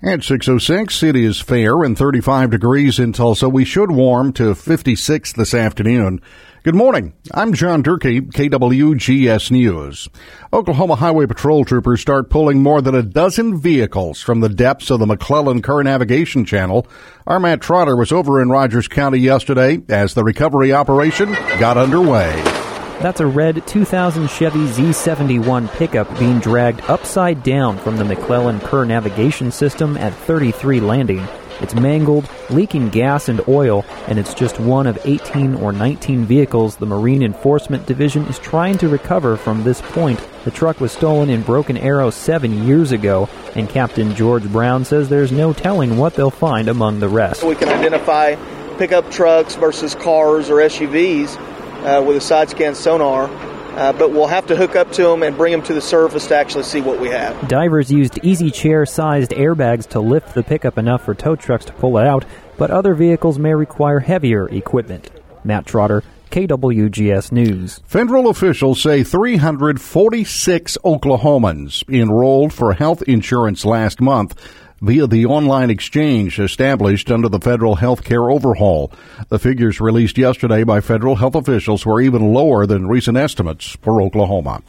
At 6:06, it is fair and 35 degrees in Tulsa. We should warm to 56 this afternoon. Good morning. I'm John Durkee, KWGS News. Oklahoma Highway Patrol troopers start pulling more than a dozen vehicles from the depths of the McClellan-Kerr Navigation Channel. Our Matt Trotter was over in Rogers County yesterday as the recovery operation got underway. That's a red 2000 Chevy Z71 pickup being dragged upside down from the McClellan-Kerr navigation system at 33 Landing. It's mangled, leaking gas and oil, and it's just one of 18 or 19 vehicles the Marine Enforcement Division is trying to recover from this point. The truck was stolen in Broken Arrow 7 years ago, and Captain George Brown says there's no telling what they'll find among the rest. We can identify pickup trucks versus cars or SUVs with a side scan sonar, but we'll have to hook up to them and bring them to the surface to actually see what we have. Divers used easy chair-sized airbags to lift the pickup enough for tow trucks to pull it out, but other vehicles may require heavier equipment. Matt Trotter, KWGS News. Federal officials say 346 Oklahomans enrolled for health insurance last month via the online exchange established under the federal health care overhaul. The figures released yesterday by federal health officials were even lower than recent estimates for Oklahoma.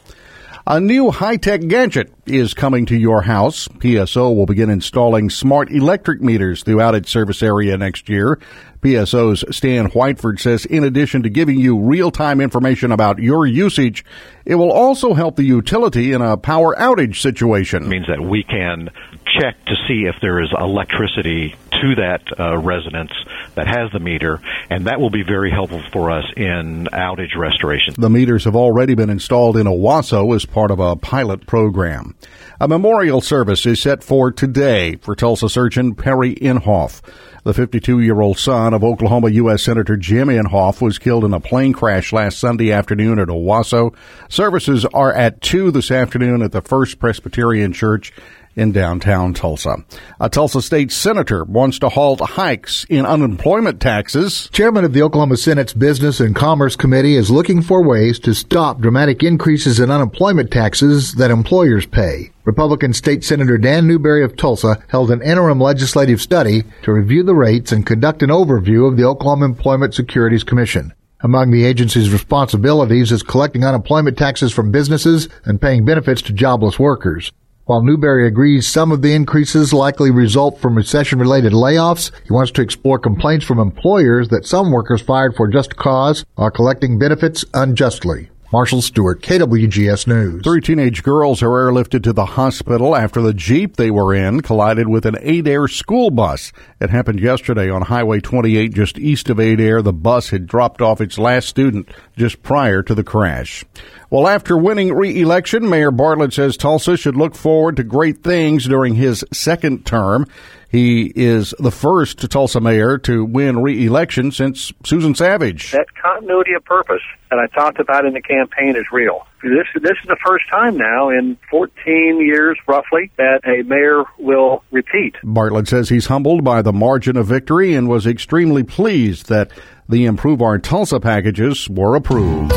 A new high-tech gadget is coming to your house. PSO will begin installing smart electric meters throughout its service area next year. PSO's Stan Whiteford says in addition to giving you real-time information about your usage, it will also help the utility in a power outage situation. It means that we can check to see if there is electricity to that residence that has the meter, and that will be very helpful for us in outage restoration. The meters have already been installed in Owasso as part of a pilot program. A memorial service is set for today for Tulsa surgeon Perry Inhofe. The 52-year-old son of Oklahoma U.S. Senator Jim Inhofe was killed in a plane crash last Sunday afternoon at Owasso. Services are at 2 this afternoon at the First Presbyterian Church in downtown Tulsa. A Tulsa state senator wants to halt hikes in unemployment taxes. Chairman of the Oklahoma Senate's Business and Commerce Committee is looking for ways to stop dramatic increases in unemployment taxes that employers pay. Republican State Senator Dan Newberry of Tulsa held an interim legislative study to review the rates and conduct an overview of the Oklahoma Employment Securities Commission. Among the agency's responsibilities is collecting unemployment taxes from businesses and paying benefits to jobless workers. While Newberry agrees some of the increases likely result from recession-related layoffs, he wants to explore complaints from employers that some workers fired for just cause are collecting benefits unjustly. Marshall Stewart, KWGS News. 3 teenage girls are airlifted to the hospital after the Jeep they were in collided with an Adair school bus. It happened yesterday on Highway 28 just east of Adair. The bus had dropped off its last student just prior to the crash. Well, after winning re-election, Mayor Bartlett says Tulsa should look forward to great things during his second term. He is the first Tulsa mayor to win re-election since Susan Savage. That continuity of purpose that I talked about in the campaign is real. This is the first time now in 14 years, roughly, that a mayor will repeat. Bartlett says he's humbled by the margin of victory and was extremely pleased that the Improve Our Tulsa packages were approved.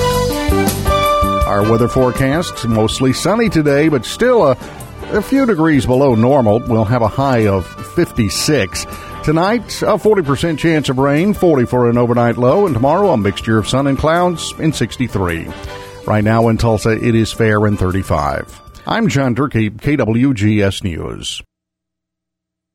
Our weather forecast, mostly sunny today, but still a few degrees below normal. We'll have a high of 56. Tonight, a 40% chance of rain, 40 for an overnight low, and tomorrow a mixture of sun and clouds in 63. Right now in Tulsa, it is fair and 35. I'm John Durkee, KWGS News.